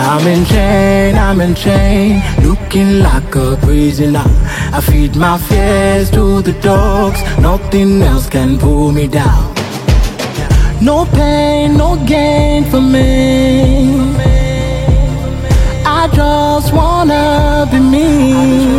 I'm in chain, looking like a prisoner. I feed my fears to the dogs, nothing else can pull me down. No pain, no gain for me. I just wanna be me.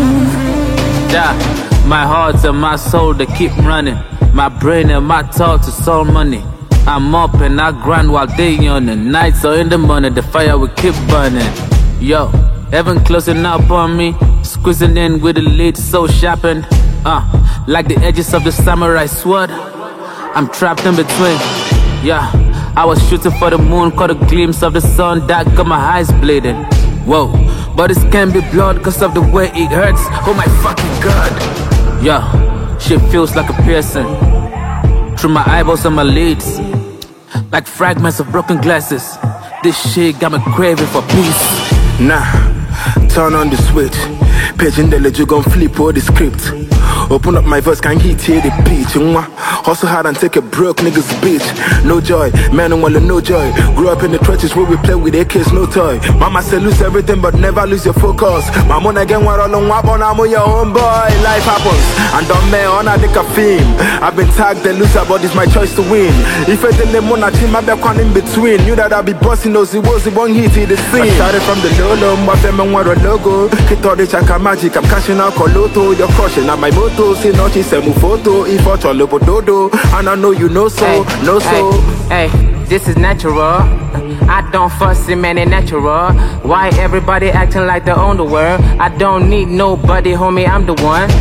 Yeah, my heart and my soul, they keep running. My brain and my thoughts, it's all money. I'm up and I grind while day on the nights or in the morning, the fire will keep burning. Yo, heaven closing up on me, squeezing in with the lid so sharpened. Like the edges of the samurai sword, I'm trapped in between. Yeah, I was shooting for the moon, caught a glimpse of the sun, that got my eyes bleeding. Whoa, but this can't be blood cause of the way it hurts. Oh my fucking god. Yeah, shit feels like a piercing through my eyeballs and my lids, like fragments of broken glasses. This shit got me craving for peace. Nah, turn on the switch. Paging the ledger, gon' flip all the script. Open up my verse, can't hit here the beat. Hustle hard and take a broke nigga's bitch. No joy, man, no joy. Grew up in the trenches where we play with AKs, no toy. Mama said lose everything but never lose your focus. Mama again what all on what on I'm your own boy. Life happens and don't me on a dick of fame. I've been tagged the loser but it's my choice to win. If I didn't want a team, I'd be one in between. Knew that I'd be bossing those, it was the one hit in the scene. I started from the low, my family want a logo. Kid all the chaka magic, I'm cashing out Coloto. You're crushing at my moto, see no she send me photo. If I try to dodo, and I know you know so, Hey, this is natural. I don't fuss it, man, it's natural. Why everybody acting like they own the world? I don't need nobody, homie, I'm the one.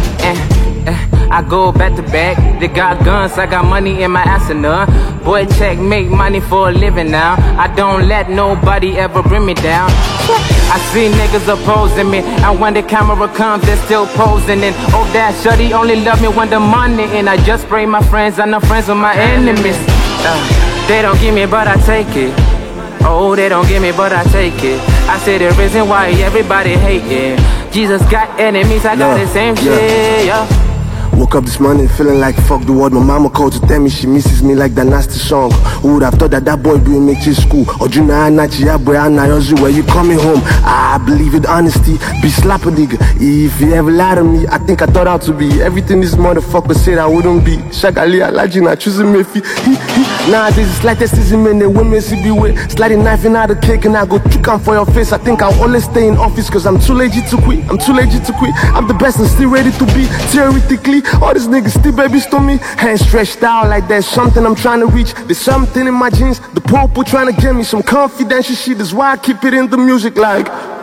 I go back to back. They got guns, I got money in my arsenal. Boy, check, make money for a living now. I don't let nobody ever bring me down. I see niggas opposing me, and when the camera comes, they're still posing. And oh, that shorty only love me when the money in. I just pray my friends, I'm not friends with my enemies. They don't give me, but I take it. Oh, they don't give me, but I take it. I say the reason why everybody hating. Jesus got enemies, I got the same shit, yeah. Woke up this morning feeling like fuck the world. My mama called to tell me she misses me like that nasty song. Who would have thought that boy doing make it school? Or Juna Anachi, boy, where you coming home? I believe in honesty, be slap a nigga. If you ever lie to me, I think I thought out to be everything this motherfucker said I wouldn't be. Shagali, Alajina, choosing me. Nowadays it's like this is men, the women see be with sliding knife in out the cake and I go trick on for your face. I think I'll always stay in office cause I'm too lazy to quit. I'm the best and still ready to be. Theoretically, all these niggas still babies to me. Hands stretched out like there's something I'm trying to reach. There's something in my jeans. The Pope trying to give me some confidential shit. That's why I keep it in the music like.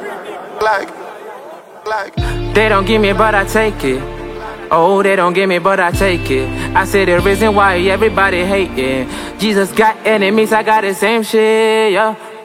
They don't give me, but I take it. Oh, they don't give me, but I take it. I say the reason why everybody hating. Jesus got enemies, I got the same shit, yeah.